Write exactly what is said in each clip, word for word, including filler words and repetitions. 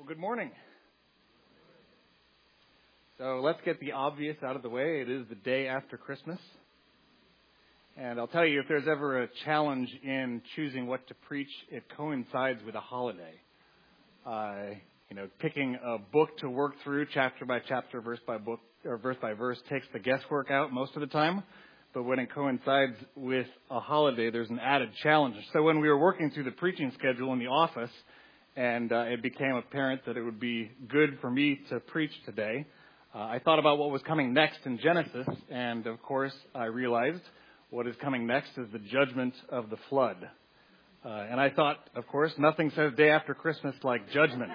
Well, good morning. So let's get the obvious out of the way. It is the day after Christmas. And I'll tell you, if there's ever a challenge in choosing what to preach, it coincides with a holiday. Uh, you know, picking a book to work through chapter by chapter, verse by book, or verse by verse takes the guesswork out most of the time. But when it coincides with a holiday, there's an added challenge. So when we were working through the preaching schedule in the office, and uh, it became apparent that it would be good for me to preach today, uh, I thought about what was coming next in Genesis, and of course I realized what is coming next is the judgment of the flood. Uh, and I thought, of course, nothing says day after Christmas like judgment.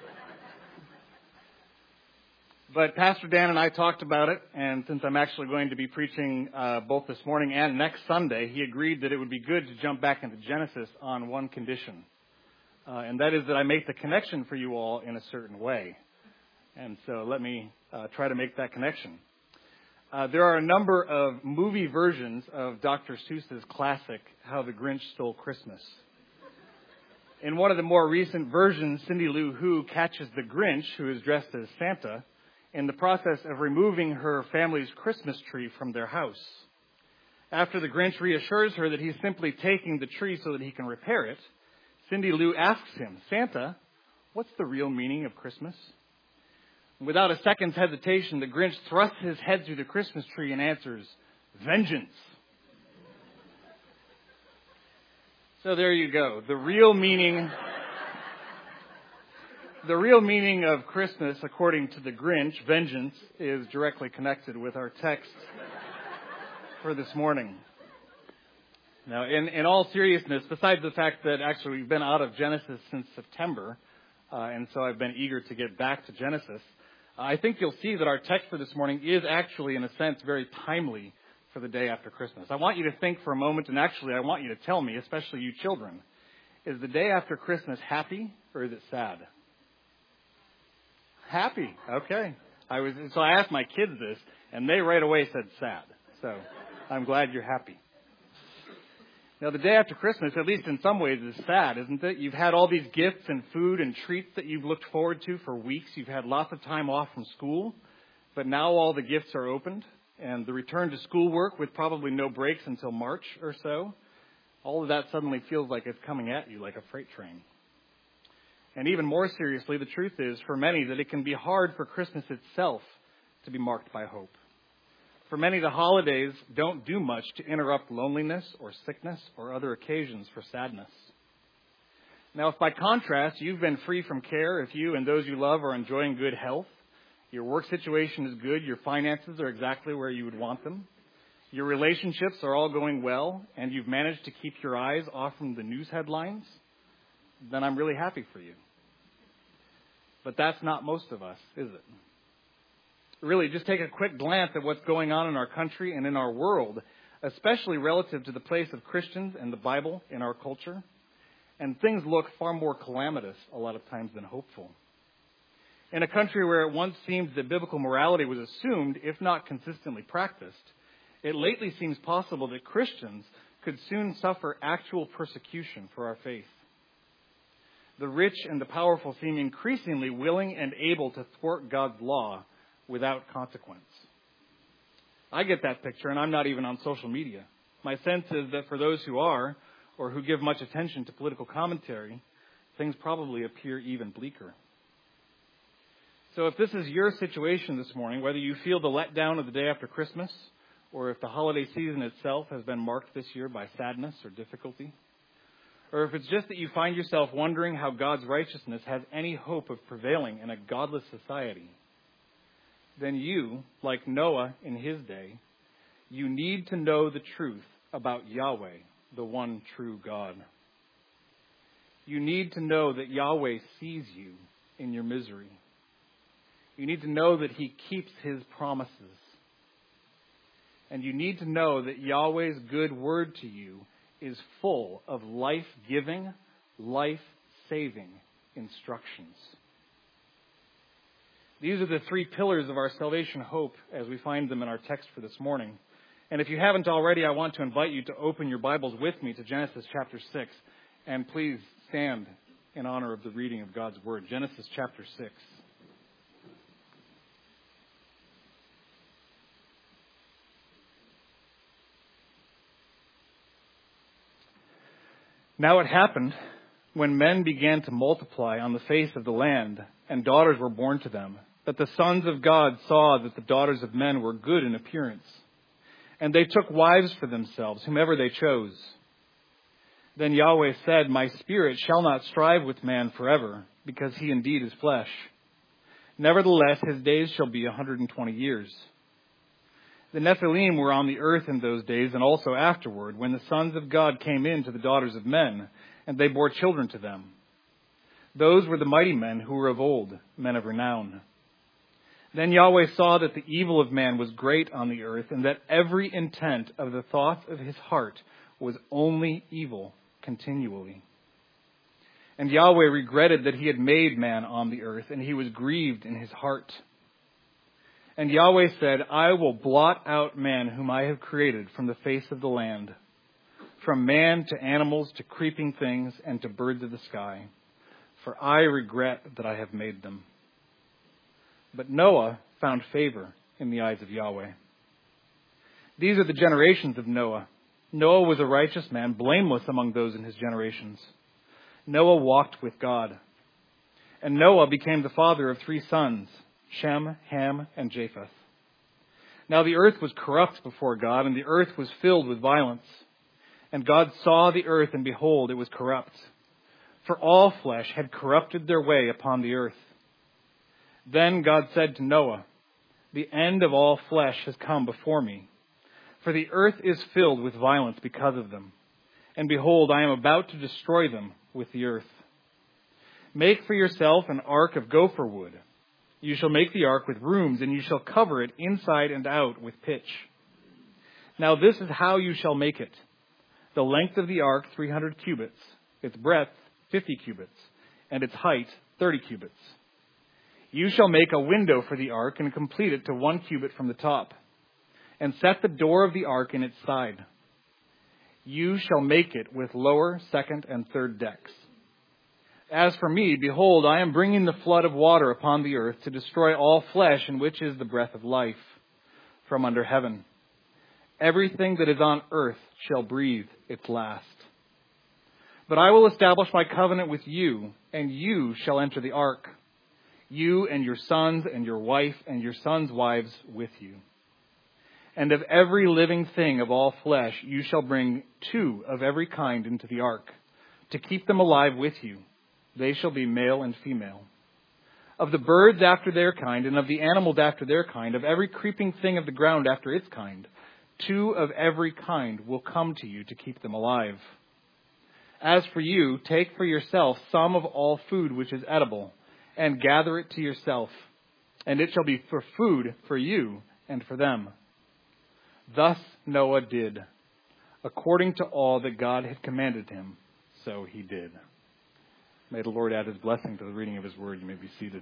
But Pastor Dan and I talked about it, and since I'm actually going to be preaching uh, both this morning and next Sunday, he agreed that it would be good to jump back into Genesis on one condition. Uh, and that is that I make the connection for you all in a certain way. And so let me uh, try to make that connection. Uh, there are a number of movie versions of Doctor Seuss's classic, How the Grinch Stole Christmas. In one of the more recent versions, Cindy Lou Who catches the Grinch, who is dressed as Santa, in the process of removing her family's Christmas tree from their house. After the Grinch reassures her that he's simply taking the tree so that he can repair it, Cindy Lou asks him, "Santa, what's the real meaning of Christmas?" Without a second's hesitation, the Grinch thrusts his head through the Christmas tree and answers, "Vengeance." So there you go. The real meaning, the real meaning of Christmas, according to the Grinch, vengeance, is directly connected with our text for this morning. Now, in, in all seriousness, besides the fact that actually we've been out of Genesis since September, uh, and so I've been eager to get back to Genesis, I think you'll see that our text for this morning is actually, in a sense, very timely for the day after Christmas. I want you to think for a moment, and actually I want you to tell me, especially you children, is the day after Christmas happy or is it sad? Happy. Okay. I was so I asked my kids this, and they right away said sad. So I'm glad you're happy. Now, the day after Christmas, at least in some ways, is sad, isn't it? You've had all these gifts and food and treats that you've looked forward to for weeks. You've had lots of time off from school, but now all the gifts are opened, and the return to schoolwork with probably no breaks until March or so, all of that suddenly feels like it's coming at you like a freight train. And even more seriously, the truth is, for many, that it can be hard for Christmas itself to be marked by hope. For many, the holidays don't do much to interrupt loneliness or sickness or other occasions for sadness. Now, if by contrast, you've been free from care, if you and those you love are enjoying good health, your work situation is good, your finances are exactly where you would want them, your relationships are all going well, and you've managed to keep your eyes off from the news headlines, then I'm really happy for you. But that's not most of us, is it? Really, just take a quick glance at what's going on in our country and in our world, especially relative to the place of Christians and the Bible in our culture. And things look far more calamitous a lot of times than hopeful. In a country where it once seemed that biblical morality was assumed, if not consistently practiced, it lately seems possible that Christians could soon suffer actual persecution for our faith. The rich and the powerful seem increasingly willing and able to thwart God's law without consequence. I get that picture, and I'm not even on social media. My sense is that for those who are, or who give much attention to political commentary, things probably appear even bleaker. So if this is your situation this morning, whether you feel the letdown of the day after Christmas, or if the holiday season itself has been marked this year by sadness or difficulty, or if it's just that you find yourself wondering how God's righteousness has any hope of prevailing in a godless society, then you, like Noah in his day, you need to know the truth about Yahweh, the one true God. You need to know that Yahweh sees you in your misery. You need to know that he keeps his promises. And you need to know that Yahweh's good word to you is full of life-giving, life-saving instructions. These are the three pillars of our salvation hope as we find them in our text for this morning. And if you haven't already, I want to invite you to open your Bibles with me to Genesis chapter six. And please stand in honor of the reading of God's Word. Genesis chapter six. Now it happened, when men began to multiply on the face of the land, and daughters were born to them, that the sons of God saw that the daughters of men were good in appearance. And they took wives for themselves, whomever they chose. Then Yahweh said, My spirit shall not strive with man forever, because he indeed is flesh. Nevertheless, his days shall be a hundred and twenty years. The Nephilim were on the earth in those days, and also afterward, when the sons of God came in to the daughters of men, and they bore children to them. Those were the mighty men who were of old, men of renown. Then Yahweh saw that the evil of man was great on the earth, and that every intent of the thoughts of his heart was only evil continually. And Yahweh regretted that he had made man on the earth, and he was grieved in his heart. And Yahweh said, I will blot out man whom I have created from the face of the land, from man to animals to creeping things and to birds of the sky, for I regret that I have made them. But Noah found favor in the eyes of Yahweh. These are the generations of Noah. Noah was a righteous man, blameless among those in his generations. Noah walked with God. And Noah became the father of three sons, Shem, Ham, and Japheth. Now the earth was corrupt before God, and the earth was filled with violence. And God saw the earth, and behold, it was corrupt. For all flesh had corrupted their way upon the earth. Then God said to Noah, The end of all flesh has come before me, for the earth is filled with violence because of them. And behold, I am about to destroy them with the earth. Make for yourself an ark of gopher wood. You shall make the ark with rooms, and you shall cover it inside and out with pitch. Now this is how you shall make it. The length of the ark, three hundred cubits, its breadth, fifty cubits, and its height, thirty cubits. You shall make a window for the ark and complete it to one cubit from the top, and set the door of the ark in its side. You shall make it with lower, second, and third decks. As for me, behold, I am bringing the flood of water upon the earth to destroy all flesh, in which is the breath of life from under heaven. Everything that is on earth shall breathe its last. But I will establish my covenant with you, and you shall enter the ark, you and your sons and your wife and your sons' wives with you. And of every living thing of all flesh you shall bring two of every kind into the ark, to keep them alive with you. They shall be male and female. Of the birds after their kind, and of the animals after their kind, of every creeping thing of the ground after its kind, two of every kind will come to you to keep them alive. As for you, take for yourself some of all food which is edible, and gather it to yourself, and it shall be for food for you and for them. Thus Noah did, according to all that God had commanded him, so he did. May the Lord add his blessing to the reading of his word. You may be seated.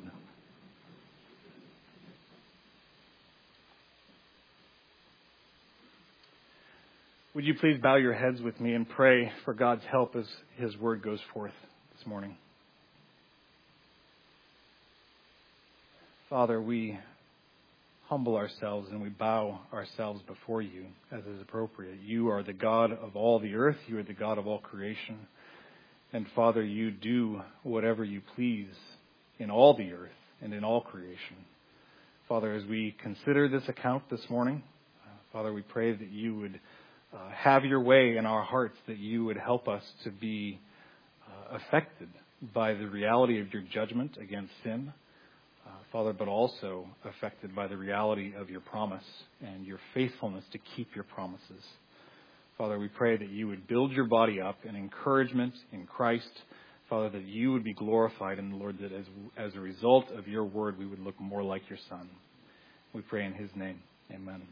Would you please bow your heads with me and pray for God's help as his word goes forth this morning? Father, we humble ourselves and we bow ourselves before you as is appropriate. You are the God of all the earth. You are the God of all creation. And Father, you do whatever you please in all the earth and in all creation. Father, as we consider this account this morning, uh, Father, we pray that you would uh, have your way in our hearts, that you would help us to be uh, affected by the reality of your judgment against sin, uh, Father, but also affected by the reality of your promise and your faithfulness to keep your promises. Father, we pray that you would build your body up in encouragement in Christ. Father, that you would be glorified, and Lord, that as, as a result of your word, we would look more like your Son. We pray in his name. Amen.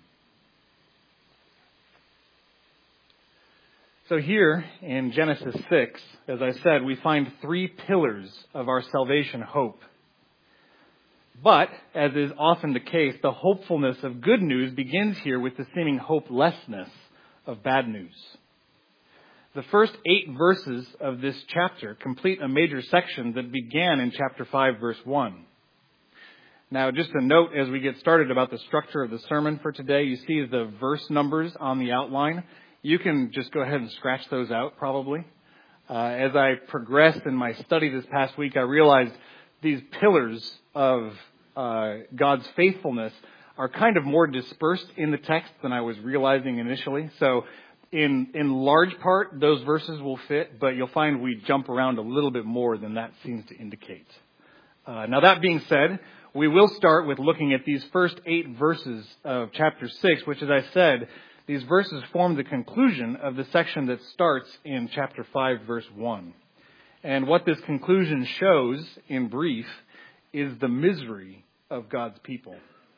So here in Genesis six, as I said, we find three pillars of our salvation hope. But, as is often the case, the hopefulness of good news begins here with the seeming hopelessness of bad news. The first eight verses of this chapter complete a major section that began in chapter five, verse one. Now, just a note as we get started about the structure of the sermon for today, you see the verse numbers on the outline. You can just go ahead and scratch those out, probably. Uh, as I progressed in my study this past week, I realized these pillars of uh, God's faithfulness are kind of more dispersed in the text than I was realizing initially. So in in large part, those verses will fit, but you'll find we jump around a little bit more than that seems to indicate. Uh, now, that being said, we will start with looking at these first eight verses of chapter six, which, as I said, these verses form the conclusion of the section that starts in chapter five, verse one. And what this conclusion shows, in brief, is the misery of God's people.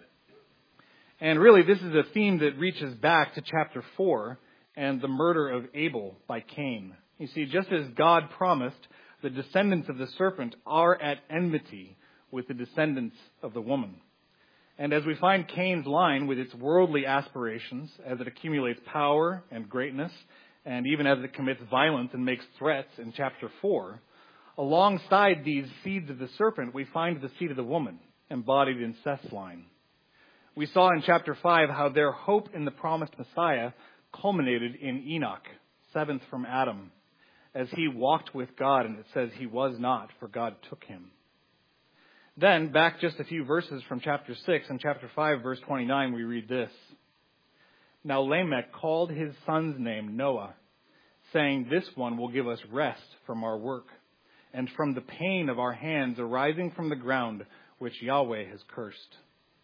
And really, this is a theme that reaches back to chapter four and the murder of Abel by Cain. You see, just as God promised, the descendants of the serpent are at enmity with the descendants of the woman. And as we find Cain's line with its worldly aspirations, as it accumulates power and greatness, and even as it commits violence and makes threats in chapter four, alongside these seeds of the serpent, we find the seed of the woman, embodied in Seth's line. We saw in chapter five how their hope in the promised Messiah culminated in Enoch, seventh from Adam, as he walked with God, and it says he was not, for God took him. Then, back just a few verses from chapter six, and chapter five, verse twenty-nine, we read this. Now Lamech called his son's name Noah, saying, "This one will give us rest from our work, and from the pain of our hands arising from the ground, which Yahweh has cursed."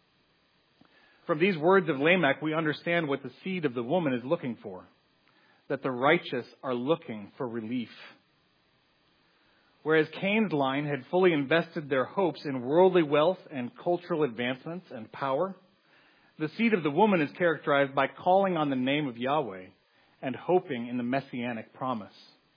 From these words of Lamech, we understand what the seed of the woman is looking for, that the righteous are looking for relief. Whereas Cain's line had fully invested their hopes in worldly wealth and cultural advancements and power, the seed of the woman is characterized by calling on the name of Yahweh and hoping in the messianic promise.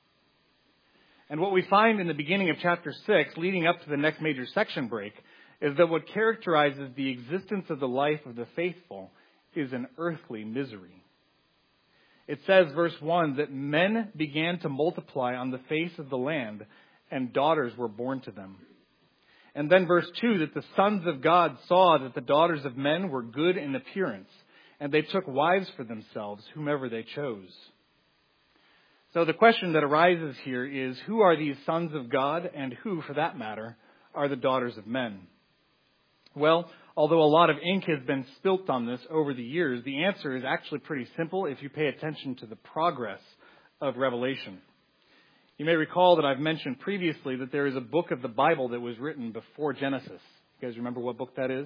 And what we find in the beginning of chapter six, leading up to the next major section break, is that what characterizes the existence of the life of the faithful is an earthly misery. It says, verse one, that men began to multiply on the face of the land, and daughters were born to them. And then verse two, that the sons of God saw that the daughters of men were good in appearance, and they took wives for themselves, whomever they chose. So the question that arises here is, who are these sons of God, and who, for that matter, are the daughters of men? Well, although a lot of ink has been spilt on this over the years, the answer is actually pretty simple if you pay attention to the progress of Revelation. You may recall that I've mentioned previously that there is a book of the Bible that was written before Genesis. You guys remember what book that is?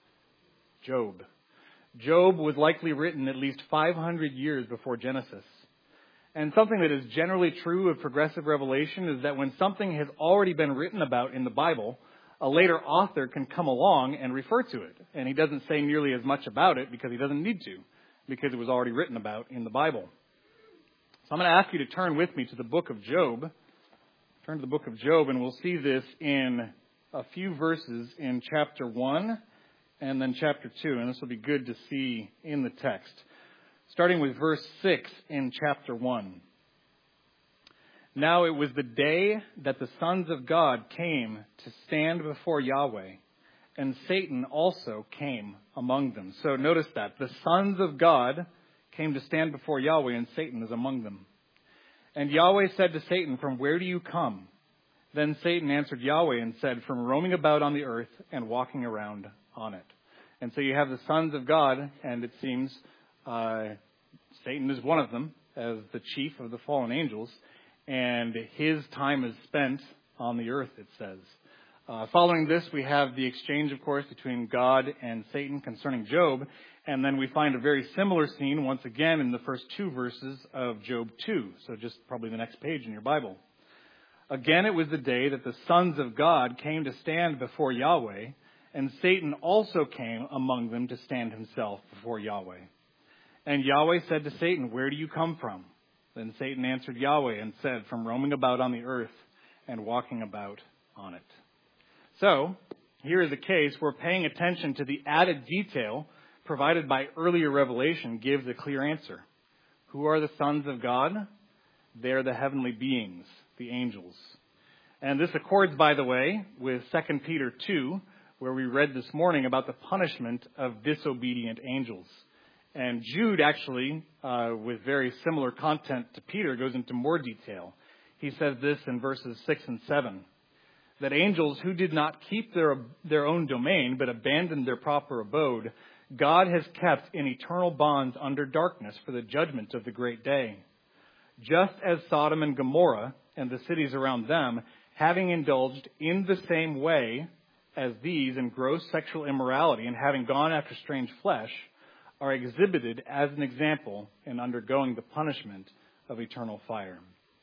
Job. Job was likely written at least five hundred years before Genesis. And something that is generally true of progressive revelation is that when something has already been written about in the Bible, a later author can come along and refer to it. And he doesn't say nearly as much about it because he doesn't need to, because it was already written about in the Bible. So I'm going to ask you to turn with me to the book of Job. Turn to the book of Job, and we'll see this in a few verses in chapter one and then chapter two. And this will be good to see in the text. Starting with verse six in chapter one. Now it was the day that the sons of God came to stand before Yahweh, and Satan also came among them. So notice that. The sons of God came to stand before Yahweh, and Satan is among them. And Yahweh said to Satan, "From where do you come?" Then Satan answered Yahweh and said, "From roaming about on the earth and walking around on it." And so you have the sons of God, and it seems uh, Satan is one of them, as the chief of the fallen angels. And his time is spent on the earth, it says. Uh, following this, we have the exchange, of course, between God and Satan concerning Job. And then we find a very similar scene once again in the first two verses of Job two. So just probably the next page in your Bible. Again, it was the day that the sons of God came to stand before Yahweh, and Satan also came among them to stand himself before Yahweh. And Yahweh said to Satan, "Where do you come from?" Then Satan answered Yahweh and said, "From roaming about on the earth and walking about on it." So, here is a case where paying attention to the added detail provided by earlier revelation gives a clear answer. Who are the sons of God? They are the heavenly beings, the angels. And this accords, by the way, with Second Peter two, where we read this morning about the punishment of disobedient angels. And Jude actually, uh, with very similar content to Peter, goes into more detail. He says this in verses six and seven, that angels who did not keep their, their own domain, but abandoned their proper abode, God has kept in eternal bonds under darkness for the judgment of the great day. Just as Sodom and Gomorrah and the cities around them, having indulged in the same way as these in gross sexual immorality and having gone after strange flesh, are exhibited as an example in undergoing the punishment of eternal fire.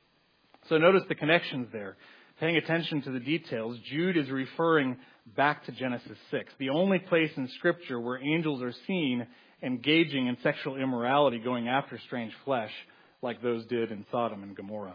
So notice the connections there. Paying attention to the details, Jude is referring back to Genesis six, the only place in Scripture where angels are seen engaging in sexual immorality, going after strange flesh, like those did in Sodom and Gomorrah.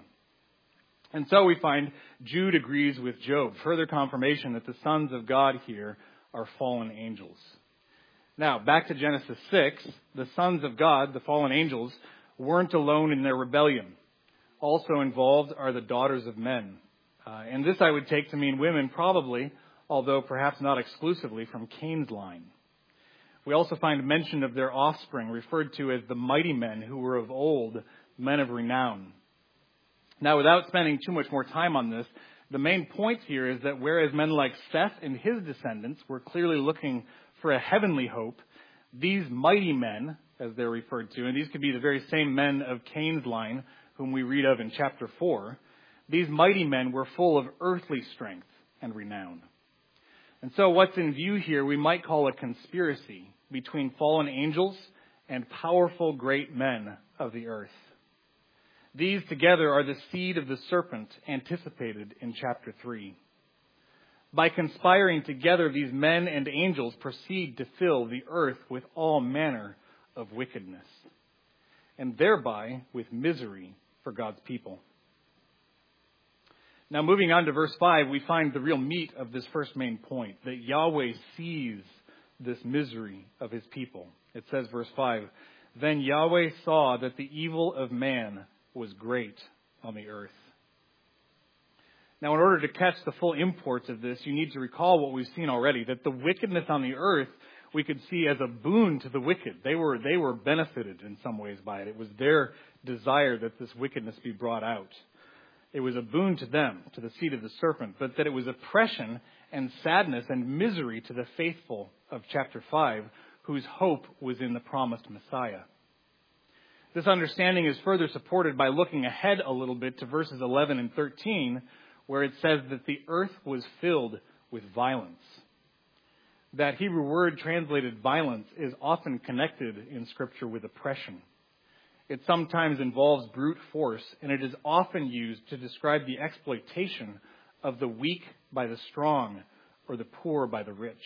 And so we find Jude agrees with Job, further confirmation that the sons of God here are fallen angels. Now, back to Genesis six, the sons of God, the fallen angels, weren't alone in their rebellion. Also involved are the daughters of men. Uh, and this I would take to mean women, probably, although perhaps not exclusively, from Cain's line. We also find mention of their offspring, referred to as the mighty men who were of old, men of renown. Now, without spending too much more time on this, the main point here is that whereas men like Seth and his descendants were clearly looking for a heavenly hope, these mighty men, as they're referred to, and these could be the very same men of Cain's line, whom we read of in chapter four, these mighty men were full of earthly strength and renown. And so what's in view here we might call a conspiracy between fallen angels and powerful great men of the earth. These together are the seed of the serpent anticipated in chapter three. By conspiring together, these men and angels proceed to fill the earth with all manner of wickedness, and thereby with misery for God's people. Now, moving on to verse five, we find the real meat of this first main point, that Yahweh sees this misery of his people. It says, verse five, "Then Yahweh saw that the evil of man was great on the earth." Now, in order to catch the full import of this, you need to recall what we've seen already, that the wickedness on the earth we could see as a boon to the wicked. They were, they were benefited in some ways by it. It was their desire that this wickedness be brought out. It was a boon to them, to the seed of the serpent, but that it was oppression and sadness and misery to the faithful of chapter five, whose hope was in the promised Messiah. This understanding is further supported by looking ahead a little bit to verses eleven and thirteen, where it says that the earth was filled with violence. That Hebrew word translated violence is often connected in Scripture with oppression. It sometimes involves brute force, and it is often used to describe the exploitation of the weak by the strong or the poor by the rich.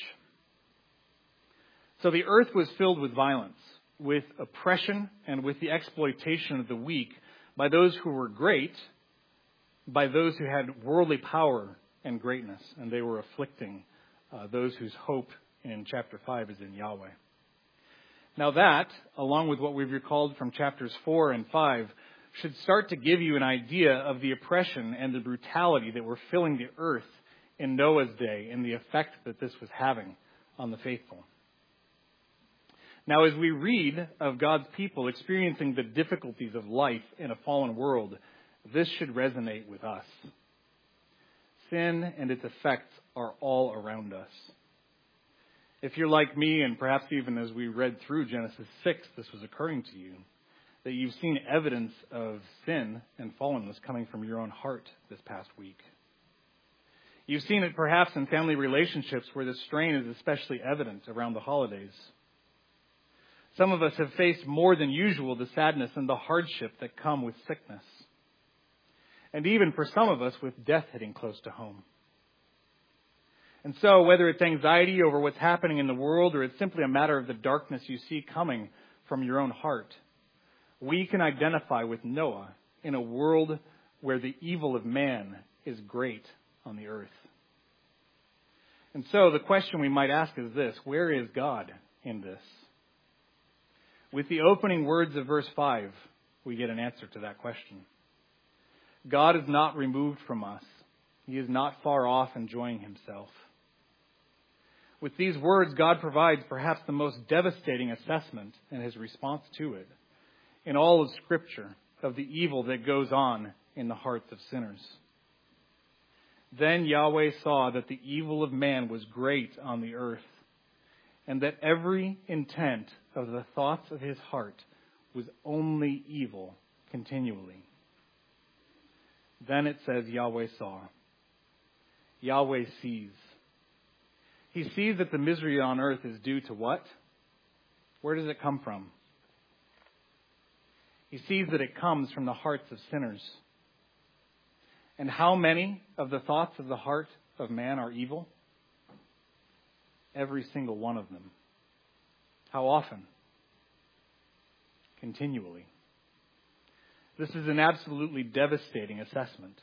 So the earth was filled with violence, with oppression, and with the exploitation of the weak by those who were great, by those who had worldly power and greatness, and they were afflicting uh, those whose hope in chapter five is in Yahweh. Now that, along with what we've recalled from chapters four and five, should start to give you an idea of the oppression and the brutality that were filling the earth in Noah's day and the effect that this was having on the faithful. Now, as we read of God's people experiencing the difficulties of life in a fallen world, this should resonate with us. Sin and its effects are all around us. If you're like me, and perhaps even as we read through Genesis six, this was occurring to you, that you've seen evidence of sin and fallenness coming from your own heart this past week. You've seen it perhaps in family relationships where the strain is especially evident around the holidays. Some of us have faced more than usual the sadness and the hardship that come with sickness. And even for some of us with death hitting close to home. And so whether it's anxiety over what's happening in the world or it's simply a matter of the darkness you see coming from your own heart, we can identify with Noah in a world where the evil of man is great on the earth. And so the question we might ask is this: where is God in this? With the opening words of verse five, we get an answer to that question. God is not removed from us. He is not far off enjoying himself. With these words, God provides perhaps the most devastating assessment in his response to it in all of Scripture of the evil that goes on in the hearts of sinners. Then Yahweh saw that the evil of man was great on the earth, and that every intent of the thoughts of his heart was only evil continually. Then it says Yahweh saw. Yahweh sees. He sees that the misery on earth is due to what? Where does it come from? He sees that it comes from the hearts of sinners. And how many of the thoughts of the heart of man are evil? Every single one of them. How often? Continually. This is an absolutely devastating assessment.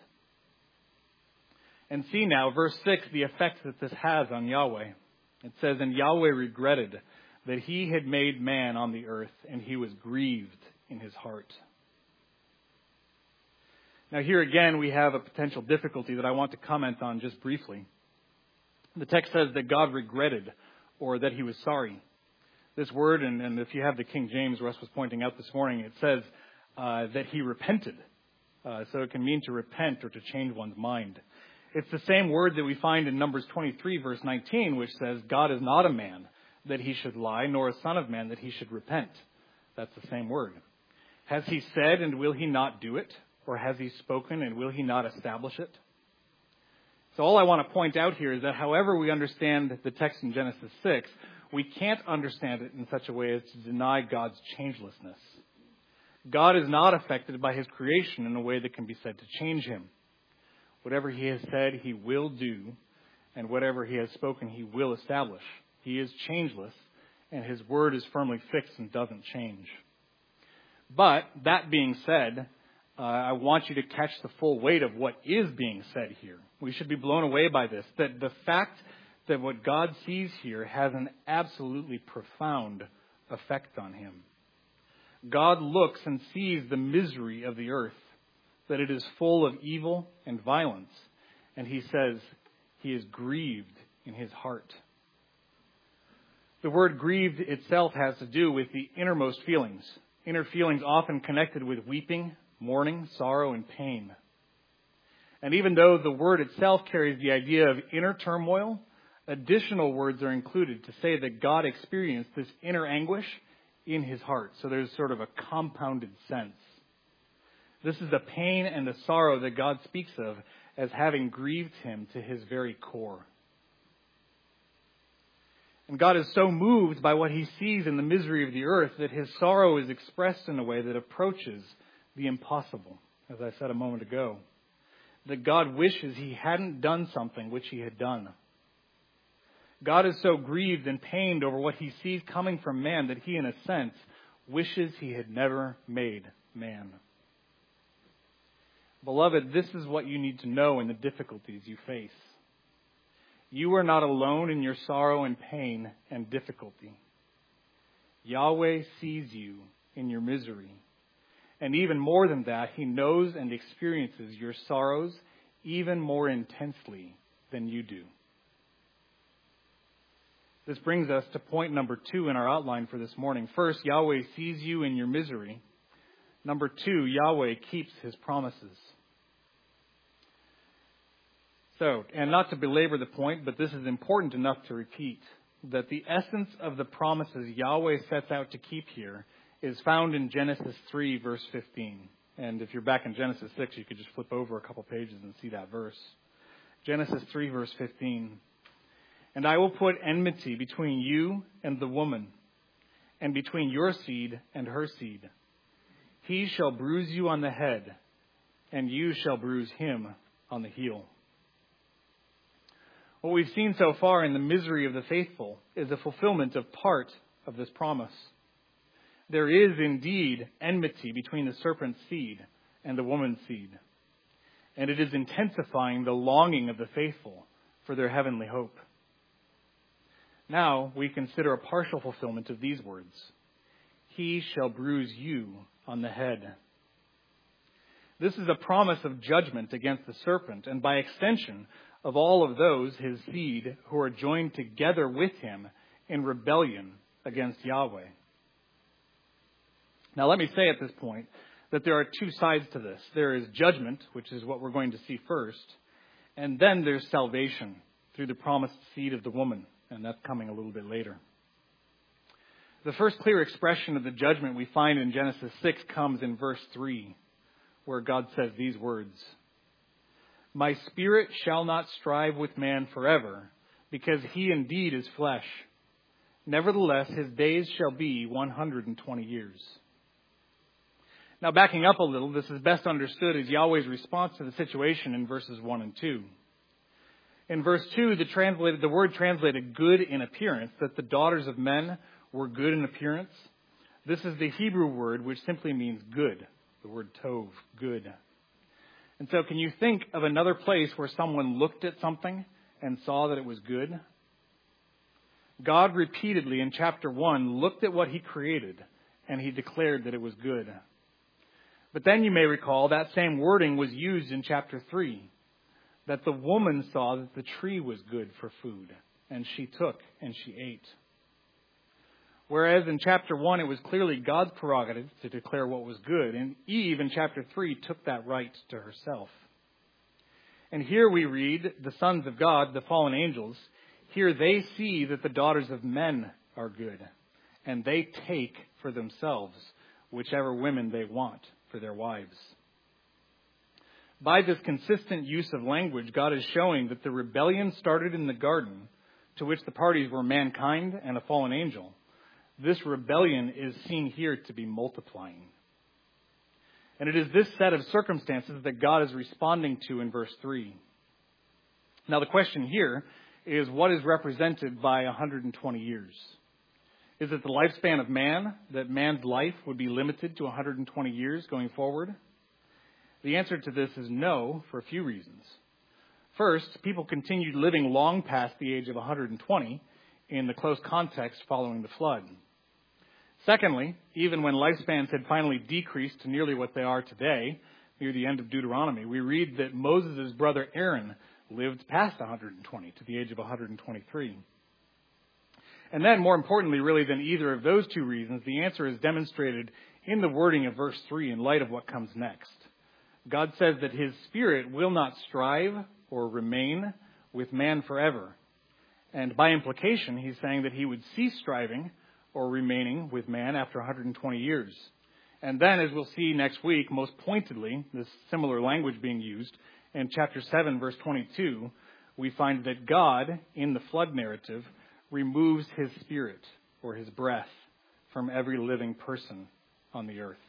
And see now, verse six, the effect that this has on Yahweh. It says, and Yahweh regretted that he had made man on the earth, and he was grieved in his heart. Now here again, we have a potential difficulty that I want to comment on just briefly. The text says that God regretted, or that he was sorry. This word, and, and if you have the King James, Russ was pointing out this morning, it says uh, that he repented. Uh, so it can mean to repent or to change one's mind. It's the same word that we find in Numbers twenty-three, verse nineteen, which says, God is not a man that he should lie, nor a son of man that he should repent. That's the same word. Has he said, and will he not do it? Or has he spoken, and will he not establish it? So all I want to point out here is that however we understand the text in Genesis six, we can't understand it in such a way as to deny God's changelessness. God is not affected by his creation in a way that can be said to change him. Whatever he has said, he will do, and whatever he has spoken, he will establish. He is changeless, and his word is firmly fixed and doesn't change. But, that being said, uh, I want you to catch the full weight of what is being said here. We should be blown away by this, that the fact that what God sees here has an absolutely profound effect on him. God looks and sees the misery of the earth, that it is full of evil and violence. And he says he is grieved in his heart. The word grieved itself has to do with the innermost feelings. Inner feelings often connected with weeping, mourning, sorrow, and pain. And even though the word itself carries the idea of inner turmoil, additional words are included to say that God experienced this inner anguish in his heart. So there's sort of a compounded sense. This is the pain and the sorrow that God speaks of as having grieved him to his very core. And God is so moved by what he sees in the misery of the earth that his sorrow is expressed in a way that approaches the impossible, as I said a moment ago. That God wishes he hadn't done something which he had done. God is so grieved and pained over what he sees coming from man that he, in a sense, wishes he had never made man. Beloved, this is what you need to know in the difficulties you face. You are not alone in your sorrow and pain and difficulty. Yahweh sees you in your misery. And even more than that, he knows and experiences your sorrows even more intensely than you do. This brings us to point number two in our outline for this morning. First, Yahweh sees you in your misery. Number two, Yahweh keeps his promises. So, and not to belabor the point, but this is important enough to repeat, that the essence of the promises Yahweh sets out to keep here is found in Genesis three, verse fifteen. And if you're back in Genesis six, you could just flip over a couple pages and see that verse. Genesis three, verse fifteen. And I will put enmity between you and the woman, and between your seed and her seed. He shall bruise you on the head, and you shall bruise him on the heel. What we've seen so far in the misery of the faithful is a fulfillment of part of this promise. There is indeed enmity between the serpent's seed and the woman's seed. And it is intensifying the longing of the faithful for their heavenly hope. Now we consider a partial fulfillment of these words. He shall bruise you on the head. This is a promise of judgment against the serpent, and by extension of all of those, his seed, who are joined together with him in rebellion against Yahweh. Now let me say at this point that there are two sides to this. There is judgment, which is what we're going to see first, and then there's salvation through the promised seed of the woman, and that's coming a little bit later. The first clear expression of the judgment we find in Genesis six comes in verse three, where God says these words, "My spirit shall not strive with man forever, because he indeed is flesh. Nevertheless, his days shall be one hundred twenty years." Now, backing up a little, this is best understood as Yahweh's response to the situation in verses one and two. In verse two, the, translated, the word translated good in appearance, that the daughters of men were good in appearance. This is the Hebrew word which simply means good. The word tov, good. And so can you think of another place where someone looked at something and saw that it was good? God repeatedly in chapter one looked at what he created and he declared that it was good. But then you may recall that same wording was used in chapter three, that the woman saw that the tree was good for food, and she took and she ate. Whereas in chapter one, it was clearly God's prerogative to declare what was good, and Eve in chapter three took that right to herself. And here we read the sons of God, the fallen angels, here they see that the daughters of men are good, and they take for themselves whichever women they want for their wives. By this consistent use of language, God is showing that the rebellion started in the garden, to which the parties were mankind and a fallen angel. This rebellion is seen here to be multiplying. And it is this set of circumstances that God is responding to in verse three. Now the question here is, what is represented by one hundred twenty years? Is it the lifespan of man, that man's life would be limited to one hundred twenty years going forward? The answer to this is no, for a few reasons. First, people continued living long past the age of one hundred twenty in the close context following the flood. Secondly, even when lifespans had finally decreased to nearly what they are today, near the end of Deuteronomy, we read that Moses' brother Aaron lived past one hundred twenty to the age of one hundred twenty-three. And then, more importantly, really than either of those two reasons, the answer is demonstrated in the wording of verse three in light of what comes next. God says that his spirit will not strive or remain with man forever. And by implication, he's saying that he would cease striving or remaining with man after one hundred twenty years. And then, as we'll see next week, most pointedly, this similar language being used, in chapter seven, verse twenty-two, we find that God, in the flood narrative, removes his spirit or his breath from every living person on the earth.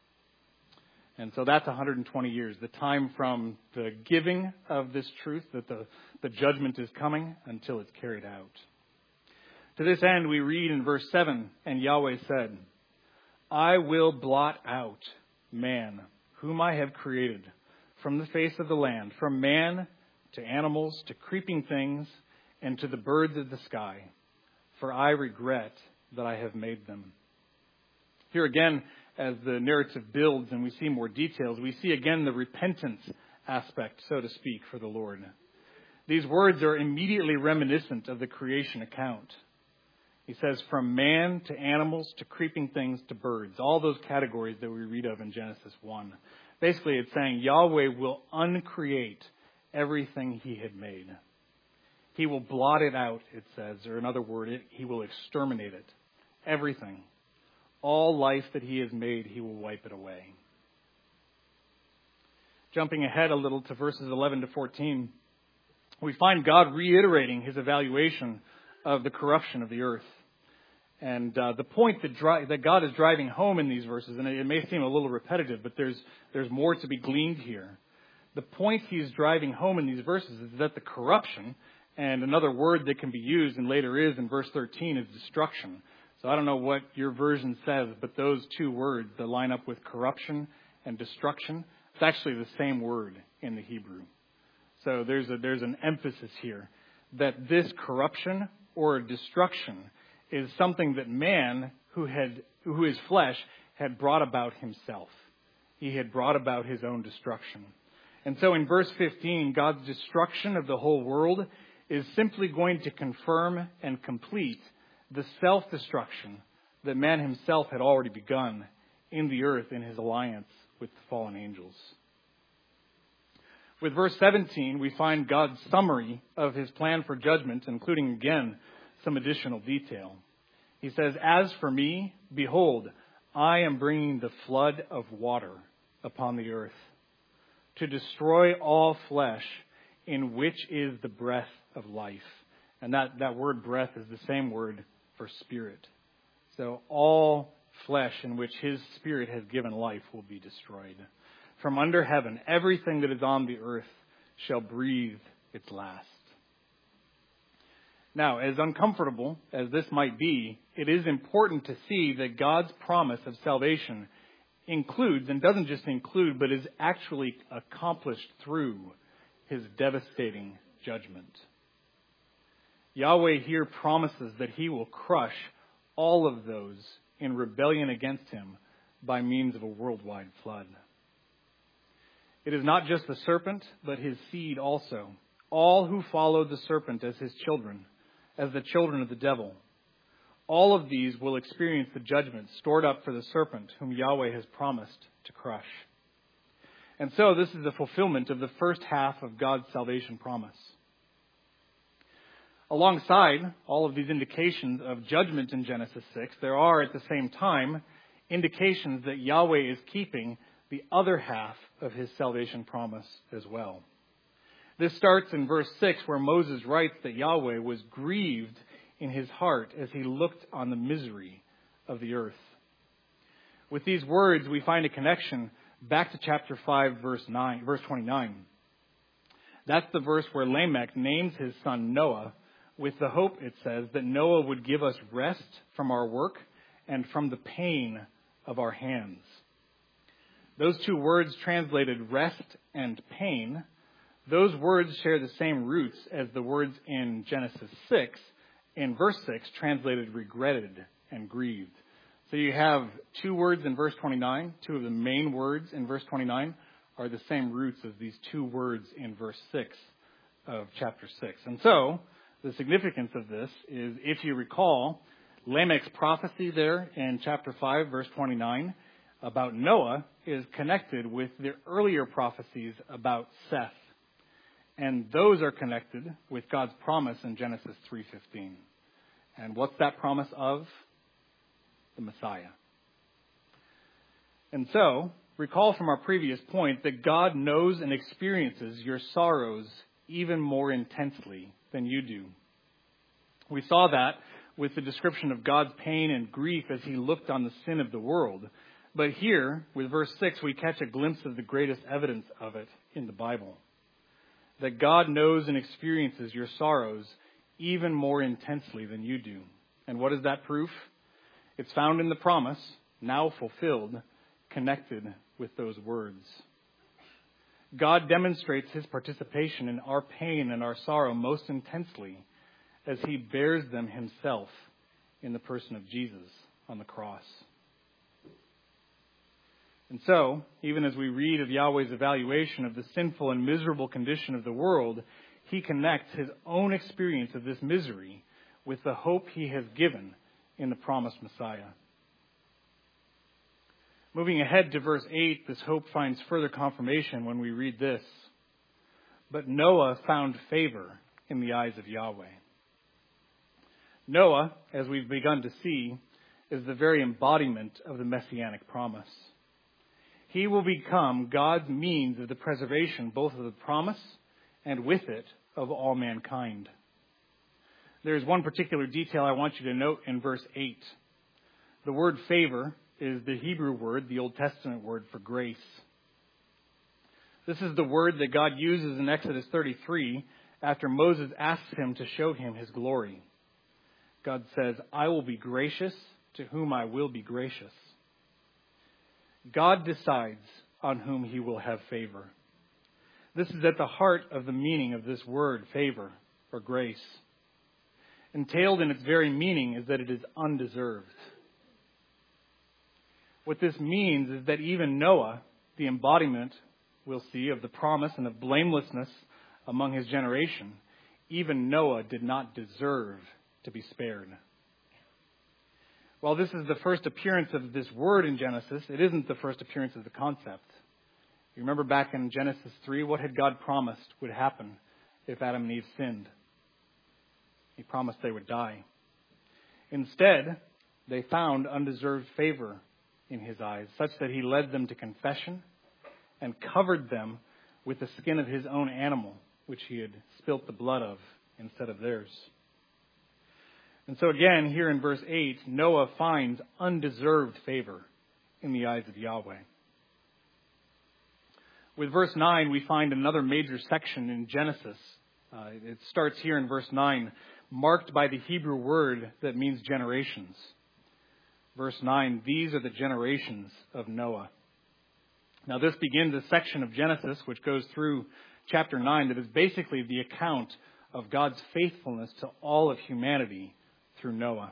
And so that's one hundred twenty years, the time from the giving of this truth that the, the judgment is coming until it's carried out. To this end, we read in verse seven, and Yahweh said, "I will blot out man, whom I have created, from the face of the land, from man to animals, to creeping things, and to the birds of the sky, for I regret that I have made them." Here again, as the narrative builds and we see more details, we see again the repentance aspect, so to speak, for the Lord. These words are immediately reminiscent of the creation account. He says, from man to animals to creeping things to birds, all those categories that we read of in Genesis one. Basically, it's saying Yahweh will uncreate everything he had made. He will blot it out, it says, or another word, it, he will exterminate it. Everything. All life that he has made, he will wipe it away. Jumping ahead a little to verses eleven to fourteen, we find God reiterating his evaluation of the corruption of the earth. And uh, the point that, dri- that God is driving home in these verses, and it, it may seem a little repetitive, but there's there's more to be gleaned here. The point he's driving home in these verses is that the corruption, and another word that can be used and later is in verse thirteen, is destruction. So I don't know what your version says, but those two words that line up with corruption and destruction, it's actually the same word in the Hebrew. So there's a, there's an emphasis here that this corruption or destruction is something that man, who had who is flesh, had brought about himself. he had brought about his own destruction. And so in verse fifteen, God's destruction of the whole world is simply going to confirm and complete the self-destruction that man himself had already begun in the earth in his alliance with the fallen angels. With verse seventeen, we find God's summary of his plan for judgment, including, again, some additional detail. He says, "As for me, behold, I am bringing the flood of water upon the earth to destroy all flesh in which is the breath of life." And that, that word breath is the same word for spirit. So all flesh in which his spirit has given life will be destroyed. From under heaven, everything that is on the earth shall breathe its last. Now, as uncomfortable as this might be, it is important to see that God's promise of salvation includes, and doesn't just include, but is actually accomplished through his devastating judgment. Yahweh here promises that he will crush all of those in rebellion against him by means of a worldwide flood. It is not just the serpent, but his seed also. All who follow the serpent as his children, as the children of the devil. All of these will experience the judgment stored up for the serpent whom Yahweh has promised to crush. And so this is the fulfillment of the first half of God's salvation promise. Alongside all of these indications of judgment in Genesis six, there are at the same time indications that Yahweh is keeping the other half of his salvation promise as well. This starts in verse six, where Moses writes that Yahweh was grieved in his heart as he looked on the misery of the earth. With these words, we find a connection back to chapter five, verse nine, verse twenty-nine. That's the verse where Lamech names his son Noah with the hope, it says, that Noah would give us rest from our work and from the pain of our hands. Those two words translated rest and pain, those words share the same roots as the words in Genesis six, in verse six, translated regretted and grieved. So you have two words in verse twenty-nine, two of the main words in verse twenty-nine are the same roots as these two words in verse six of chapter six. And so, the significance of this is, if you recall, Lamech's prophecy there in chapter five, verse twenty-nine, about Noah is connected with the earlier prophecies about Seth. And those are connected with God's promise in Genesis three fifteen. And what's that promise of? The Messiah. And so, recall from our previous point that God knows and experiences your sorrows even more intensely than you do. We saw that with the description of God's pain and grief as he looked on the sin of the world. But here, with verse six, we catch a glimpse of the greatest evidence of it in the Bible. That God knows and experiences your sorrows even more intensely than you do. And what is that proof? It's found in the promise, now fulfilled, connected with those words. God demonstrates his participation in our pain and our sorrow most intensely as he bears them himself in the person of Jesus on the cross. And so, even as we read of Yahweh's evaluation of the sinful and miserable condition of the world, he connects his own experience of this misery with the hope he has given in the promised Messiah. Moving ahead to verse eight, this hope finds further confirmation when we read this. But Noah found favor in the eyes of Yahweh. Noah, as we've begun to see, is the very embodiment of the messianic promise. He will become God's means of the preservation both of the promise and with it of all mankind. There's one particular detail I want you to note in verse eight. The word favor is the Hebrew word, the Old Testament word for grace. This is the word that God uses in Exodus thirty-three after Moses asks him to show him his glory. God says, I will be gracious to whom I will be gracious. God decides on whom he will have favor. This is at the heart of the meaning of this word, favor or grace. Entailed in its very meaning is that it is undeserved. What this means is that even Noah, the embodiment, we'll see, of the promise and of blamelessness among his generation, even Noah did not deserve to be spared. While this is the first appearance of this word in Genesis, it isn't the first appearance of the concept. You remember back in Genesis three, what had God promised would happen if Adam and Eve sinned? He promised they would die. Instead, they found undeserved favor in his eyes, such that he led them to confession and covered them with the skin of his own animal, which he had spilt the blood of instead of theirs. And so again, here in verse eight, Noah finds undeserved favor in the eyes of Yahweh. With verse nine, we find another major section in Genesis. Uh, it starts here in verse nine, marked by the Hebrew word that means generations. Verse nine, these are the generations of Noah. Now this begins a section of Genesis which goes through chapter nine that is basically the account of God's faithfulness to all of humanity through Noah.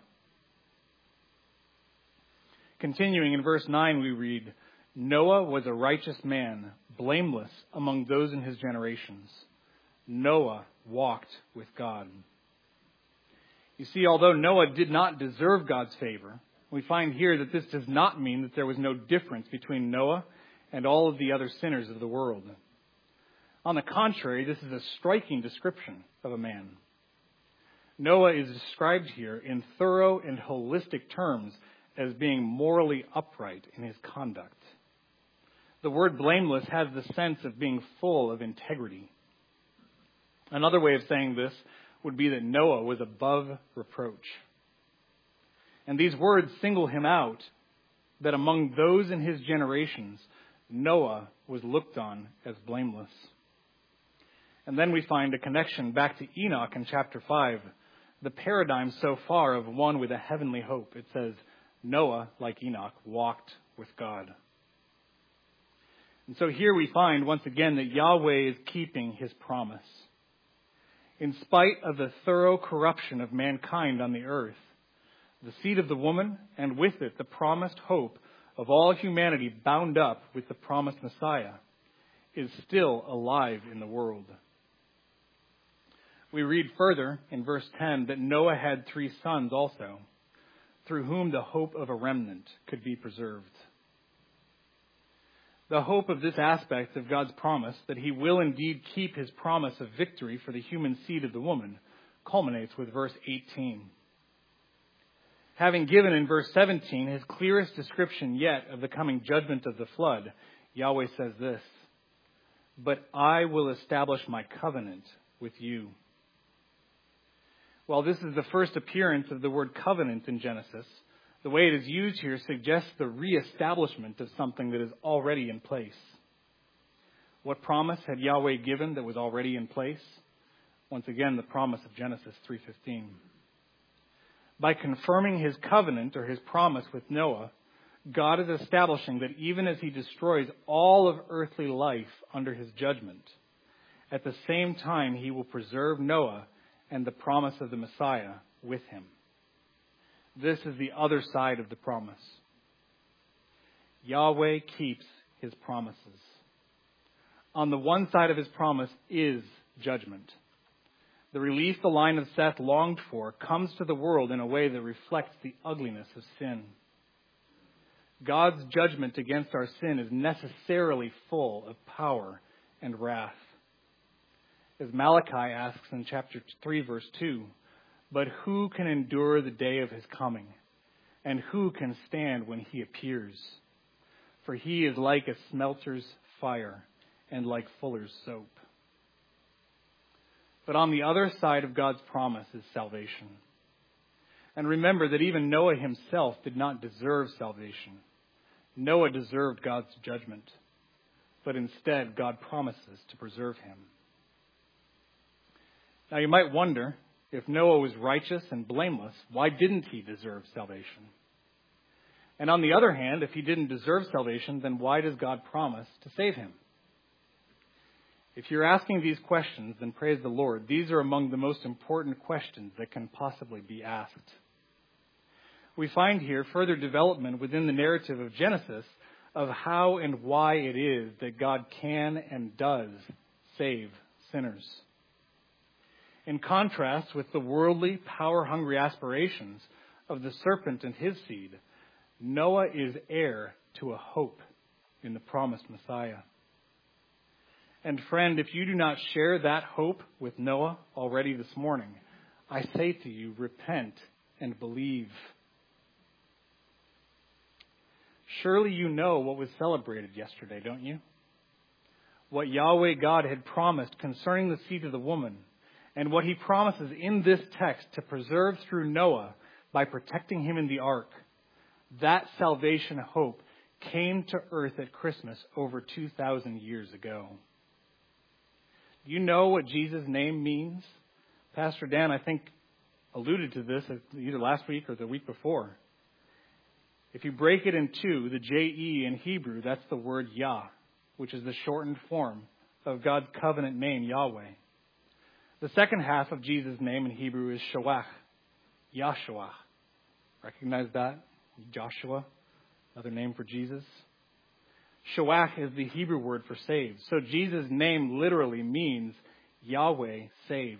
Continuing in verse nine, we read, Noah was a righteous man, blameless among those in his generations. Noah walked with God. You see, although Noah did not deserve God's favor, we find here that this does not mean that there was no difference between Noah and all of the other sinners of the world. On the contrary, this is a striking description of a man. Noah is described here in thorough and holistic terms as being morally upright in his conduct. The word blameless has the sense of being full of integrity. Another way of saying this would be that Noah was above reproach. And these words single him out, that among those in his generations, Noah was looked on as blameless. And then we find a connection back to Enoch in chapter five, the paradigm so far of one with a heavenly hope. It says, Noah, like Enoch, walked with God. And so here we find once again that Yahweh is keeping his promise. In spite of the thorough corruption of mankind on the earth, the seed of the woman, and with it the promised hope of all humanity bound up with the promised Messiah, is still alive in the world. We read further in verse ten that Noah had three sons also, through whom the hope of a remnant could be preserved. The hope of this aspect of God's promise, that he will indeed keep his promise of victory for the human seed of the woman, culminates with verse eighteen. Having given in verse seventeen his clearest description yet of the coming judgment of the flood, Yahweh says this, "But I will establish my covenant with you." While this is the first appearance of the word covenant in Genesis, the way it is used here suggests the reestablishment of something that is already in place. What promise had Yahweh given that was already in place? Once again, the promise of Genesis three fifteen. By confirming his covenant or his promise with Noah, God is establishing that even as he destroys all of earthly life under his judgment, at the same time he will preserve Noah and the promise of the Messiah with him. This is the other side of the promise. Yahweh keeps his promises. On the one side of his promise is judgment. The relief the line of Seth longed for comes to the world in a way that reflects the ugliness of sin. God's judgment against our sin is necessarily full of power and wrath. As Malachi asks in chapter three, verse two, "But who can endure the day of his coming? And who can stand when he appears? For he is like a smelter's fire and like fuller's soap." But on the other side of God's promise is salvation. And remember that even Noah himself did not deserve salvation. Noah deserved God's judgment. But instead, God promises to preserve him. Now you might wonder, if Noah was righteous and blameless, why didn't he deserve salvation? And on the other hand, if he didn't deserve salvation, then why does God promise to save him? If you're asking these questions, then praise the Lord. These are among the most important questions that can possibly be asked. We find here further development within the narrative of Genesis of how and why it is that God can and does save sinners. In contrast with the worldly, power-hungry aspirations of the serpent and his seed, Noah is heir to a hope in the promised Messiah. And friend, if you do not share that hope with Noah already this morning, I say to you, repent and believe. Surely you know what was celebrated yesterday, don't you? What Yahweh God had promised concerning the seed of the woman, and what he promises in this text to preserve through Noah by protecting him in the ark. That salvation hope came to earth at Christmas over two thousand years ago. Do you know what Jesus' name means? Pastor Dan, I think, alluded to this either last week or the week before. If you break it in two, the J E in Hebrew, that's the word Yah, which is the shortened form of God's covenant name, Yahweh. The second half of Jesus' name in Hebrew is Shawach, Yahshua. Recognize that? Joshua, another name for Jesus. Shawach is the Hebrew word for saves. So Jesus' name literally means Yahweh saves.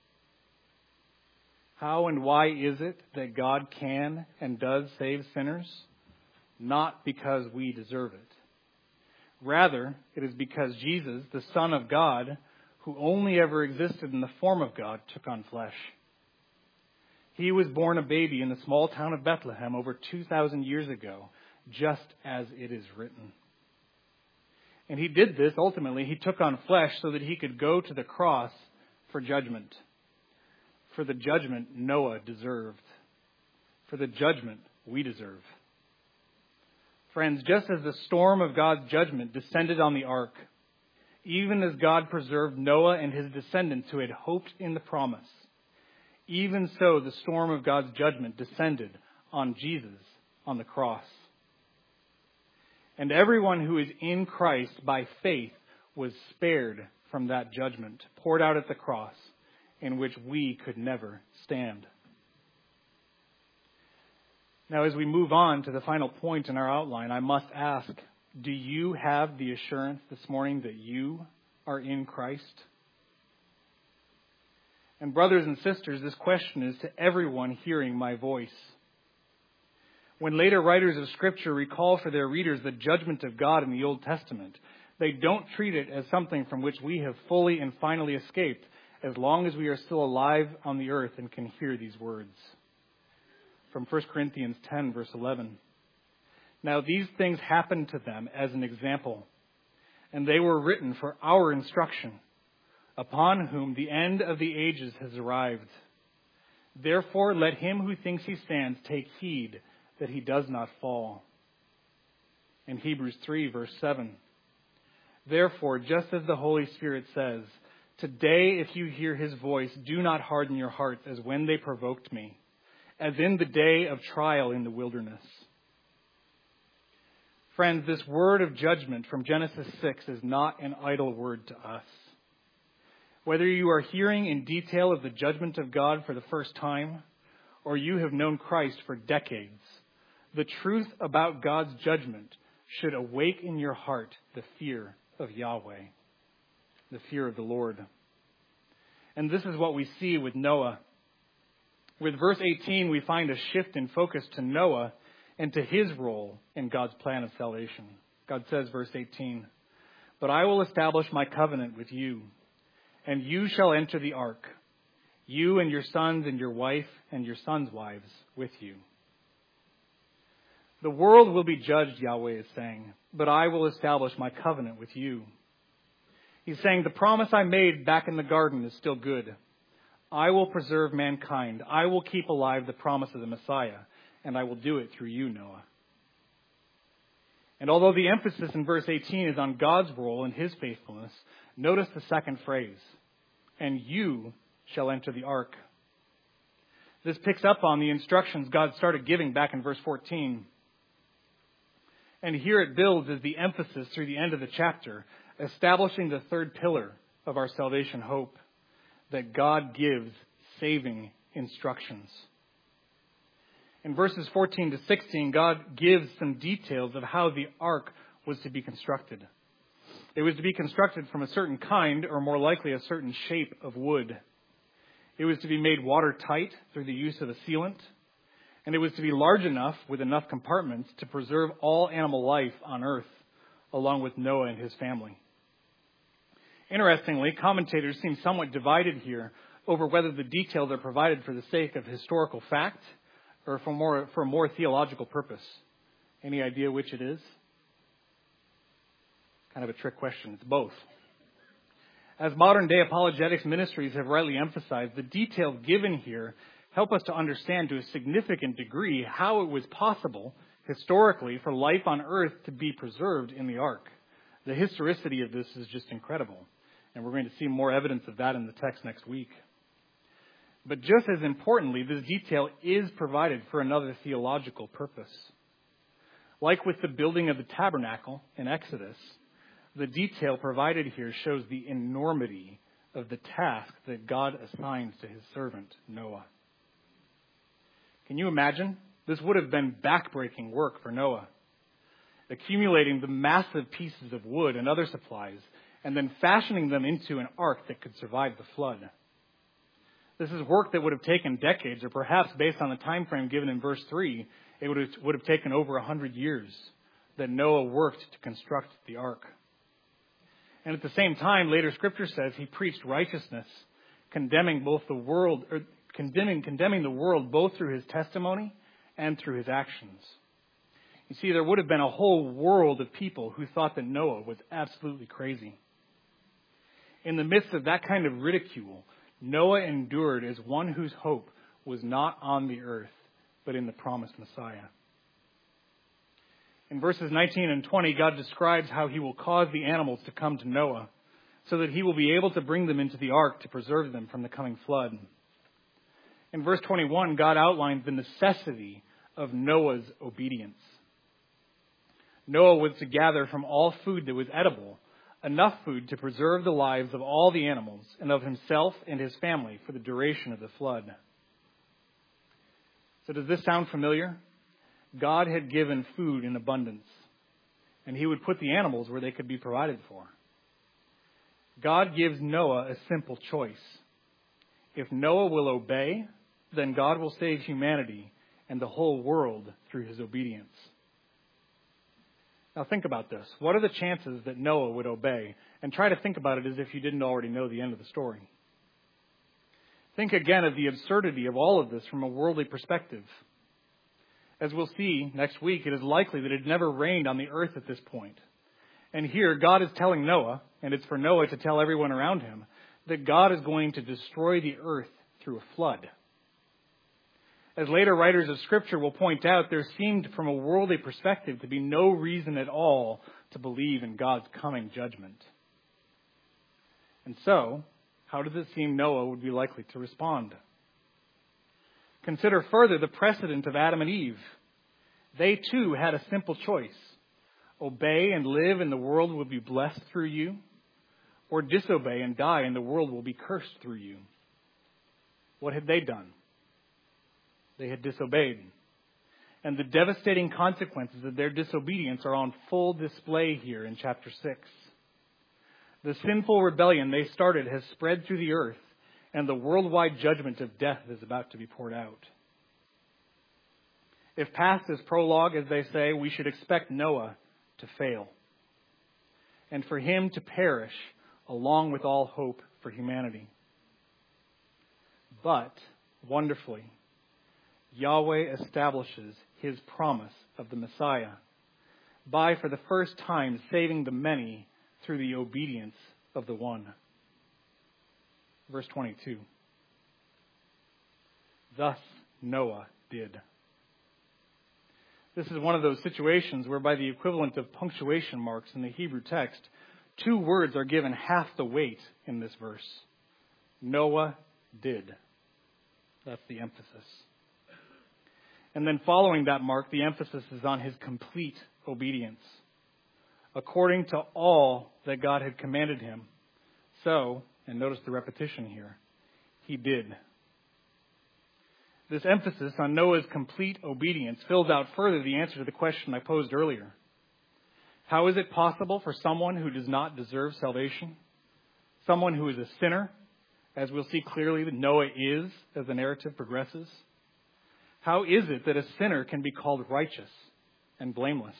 How and why is it that God can and does save sinners? Not because we deserve it. Rather, it is because Jesus, the Son of God, who only ever existed in the form of God, took on flesh. He was born a baby in the small town of Bethlehem over two thousand years ago, just as it is written. And he did this, ultimately, he took on flesh so that he could go to the cross for judgment. For the judgment Noah deserved. For the judgment we deserve. Friends, just as the storm of God's judgment descended on the ark, even as God preserved Noah and his descendants who had hoped in the promise, even so the storm of God's judgment descended on Jesus on the cross. And everyone who is in Christ by faith was spared from that judgment, poured out at the cross, in which we could never stand. Now, as we move on to the final point in our outline, I must ask, do you have the assurance this morning that you are in Christ? And brothers and sisters, this question is to everyone hearing my voice. When later writers of Scripture recall for their readers the judgment of God in the Old Testament, they don't treat it as something from which we have fully and finally escaped, as long as we are still alive on the earth and can hear these words. From First Corinthians ten, verse eleven. Now these things happened to them as an example, and they were written for our instruction, upon whom the end of the ages has arrived. Therefore let him who thinks he stands take heed that he does not fall. In Hebrews three, verse seven. Therefore, just as the Holy Spirit says, today, if you hear his voice, do not harden your hearts as when they provoked me, as in the day of trial in the wilderness. Friends, this word of judgment from Genesis six is not an idle word to us. Whether you are hearing in detail of the judgment of God for the first time, or you have known Christ for decades, the truth about God's judgment should awake in your heart the fear of Yahweh, the fear of the Lord. And this is what we see with Noah. With verse eighteen, we find a shift in focus to Noah and to his role in God's plan of salvation. God says, verse eighteen, "But I will establish my covenant with you, and you shall enter the ark, you and your sons and your wife and your sons' wives with you." The world will be judged, Yahweh is saying, but I will establish my covenant with you. He's saying the promise I made back in the garden is still good. I will preserve mankind. I will keep alive the promise of the Messiah, and I will do it through you, Noah. And although the emphasis in verse eighteen is on God's role and his faithfulness, notice the second phrase, "And you shall enter the ark." This picks up on the instructions God started giving back in verse fourteen. And here it builds as the emphasis through the end of the chapter, establishing the third pillar of our salvation hope, that God gives saving instructions. In verses fourteen to sixteen, God gives some details of how the ark was to be constructed. It was to be constructed from a certain kind, or more likely a certain shape of wood. It was to be made watertight through the use of a sealant, and it was to be large enough with enough compartments to preserve all animal life on earth, along with Noah and his family. Interestingly, commentators seem somewhat divided here over whether the details are provided for the sake of historical fact or for more, for a more theological purpose. Any idea which it is? Kind of a trick question. It's both. As modern-day apologetics ministries have rightly emphasized, the details given here help us to understand to a significant degree how it was possible, historically, for life on earth to be preserved in the ark. The historicity of this is just incredible, and we're going to see more evidence of that in the text next week. But just as importantly, this detail is provided for another theological purpose. Like with the building of the tabernacle in Exodus, the detail provided here shows the enormity of the task that God assigns to his servant, Noah. Can you imagine? This would have been backbreaking work for Noah. Accumulating the massive pieces of wood and other supplies, and then fashioning them into an ark that could survive the flood. This is work that would have taken decades, or perhaps based on the time frame given in verse three, it would have, would have taken over a hundred years that Noah worked to construct the ark. And at the same time, later Scripture says he preached righteousness, condemning both the world, or condemning, condemning the world both through his testimony and through his actions. You see, there would have been a whole world of people who thought that Noah was absolutely crazy. In the midst of that kind of ridicule, Noah endured as one whose hope was not on the earth, but in the promised Messiah. In verses nineteen and twenty, God describes how he will cause the animals to come to Noah so that he will be able to bring them into the ark to preserve them from the coming flood. In verse twenty-one, God outlines the necessity of Noah's obedience. Noah was to gather from all food that was edible enough food to preserve the lives of all the animals and of himself and his family for the duration of the flood. So does this sound familiar? God had given food in abundance, and he would put the animals where they could be provided for. God gives Noah a simple choice. If Noah will obey, then God will save humanity and the whole world through his obedience. Now think about this. What are the chances that Noah would obey? And try to think about it as if you didn't already know the end of the story. Think again of the absurdity of all of this from a worldly perspective. As we'll see next week, it is likely that it had never rained on the earth at this point. And here, God is telling Noah, and it's for Noah to tell everyone around him, that God is going to destroy the earth through a flood. As later writers of Scripture will point out, there seemed from a worldly perspective to be no reason at all to believe in God's coming judgment. And so, how does it seem Noah would be likely to respond? Consider further the precedent of Adam and Eve. They too had a simple choice. Obey and live and the world will be blessed through you, or disobey and die and the world will be cursed through you. What had they done? They had disobeyed. And the devastating consequences of their disobedience are on full display here in chapter six. The sinful rebellion they started has spread through the earth, and the worldwide judgment of death is about to be poured out. If past is prologue, as they say, we should expect Noah to fail, and for him to perish along with all hope for humanity. But, wonderfully, Yahweh establishes his promise of the Messiah by, for the first time, saving the many through the obedience of the one. Verse twenty-two. Thus Noah did. This is one of those situations whereby the equivalent of punctuation marks in the Hebrew text, two words are given half the weight in this verse. Noah did. That's the emphasis. And then following that mark, the emphasis is on his complete obedience. According to all that God had commanded him. So, and notice the repetition here, he did. This emphasis on Noah's complete obedience fills out further the answer to the question I posed earlier. How is it possible for someone who does not deserve salvation, someone who is a sinner, as we'll see clearly that Noah is as the narrative progresses, how is it that a sinner can be called righteous and blameless?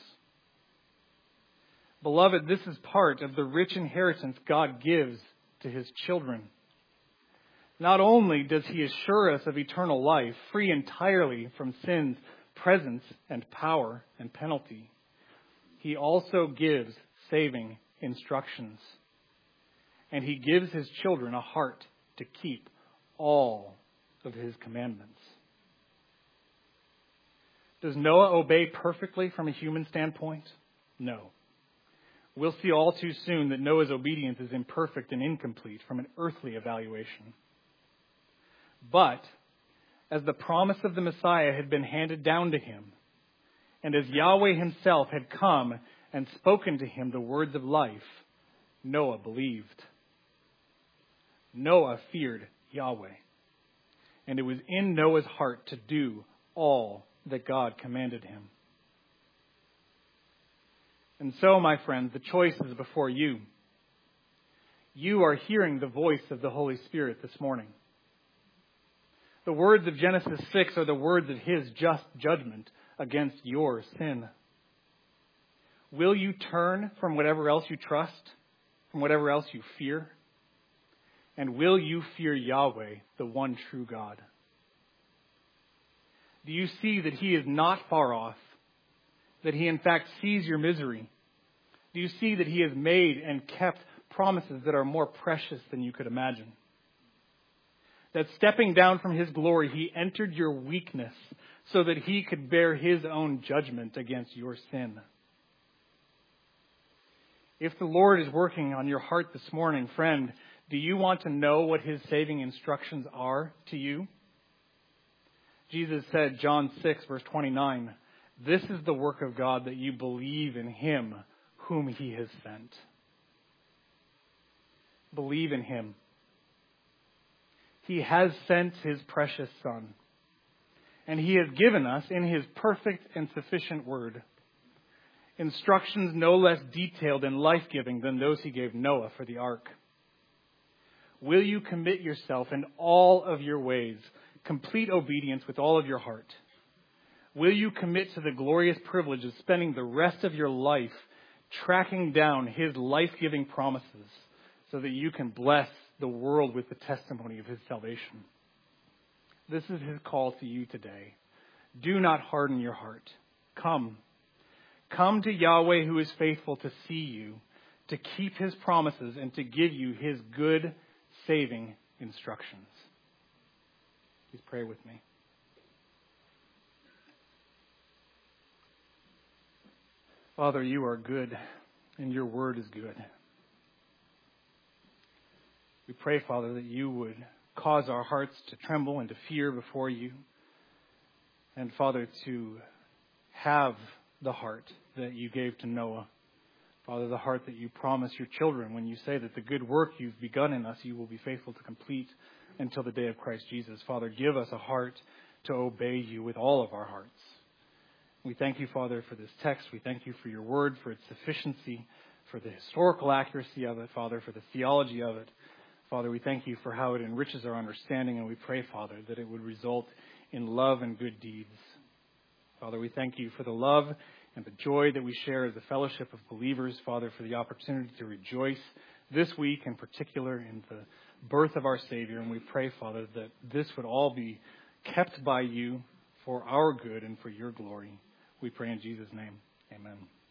Beloved, this is part of the rich inheritance God gives to his children. Not only does he assure us of eternal life, free entirely from sin's presence and power and penalty, he also gives saving instructions. And he gives his children a heart to keep all of his commandments. Does Noah obey perfectly from a human standpoint? No. We'll see all too soon that Noah's obedience is imperfect and incomplete from an earthly evaluation. But as the promise of the Messiah had been handed down to him, and as Yahweh himself had come and spoken to him the words of life, Noah believed. Noah feared Yahweh, and it was in Noah's heart to do all that God commanded him. And so, my friends, the choice is before you. You are hearing the voice of the Holy Spirit this morning. The words of Genesis six are the words of his just judgment against your sin. Will you turn from whatever else you trust, from whatever else you fear? And will you fear Yahweh, the one true God? Do you see that he is not far off, that he in fact sees your misery? Do you see that he has made and kept promises that are more precious than you could imagine? That stepping down from his glory, he entered your weakness so that he could bear his own judgment against your sin. If the Lord is working on your heart this morning, friend, do you want to know what his saving instructions are to you? Jesus said, John six, verse twenty-nine, "This is the work of God, that you believe in him whom he has sent." Believe in him. He has sent his precious Son. And he has given us, in his perfect and sufficient word, instructions no less detailed and life-giving than those he gave Noah for the ark. Will you commit yourself in all of your ways, complete obedience with all of your heart? Will you commit to the glorious privilege of spending the rest of your life tracking down his life-giving promises so that you can bless the world with the testimony of his salvation? This is his call to you today. Do not harden your heart. Come. Come to Yahweh, who is faithful to see you, to keep his promises, and to give you his good, saving instructions. Please pray with me. Father, you are good, and your word is good. We pray, Father, that you would cause our hearts to tremble and to fear before you. And, Father, to have the heart that you gave to Noah. Father, the heart that you promise your children when you say that the good work you've begun in us, you will be faithful to complete until the day of Christ Jesus. Father, give us a heart to obey you with all of our hearts. We thank you, Father, for this text. We thank you for your word, for its sufficiency, for the historical accuracy of it, Father, for the theology of it. Father, we thank you for how it enriches our understanding, and we pray, Father, that it would result in love and good deeds. Father, we thank you for the love and the joy that we share as a fellowship of believers, Father, for the opportunity to rejoice this week in particular in the birth of our Savior. And we pray, Father, that this would all be kept by you for our good and for your glory. We pray in Jesus' name. Amen.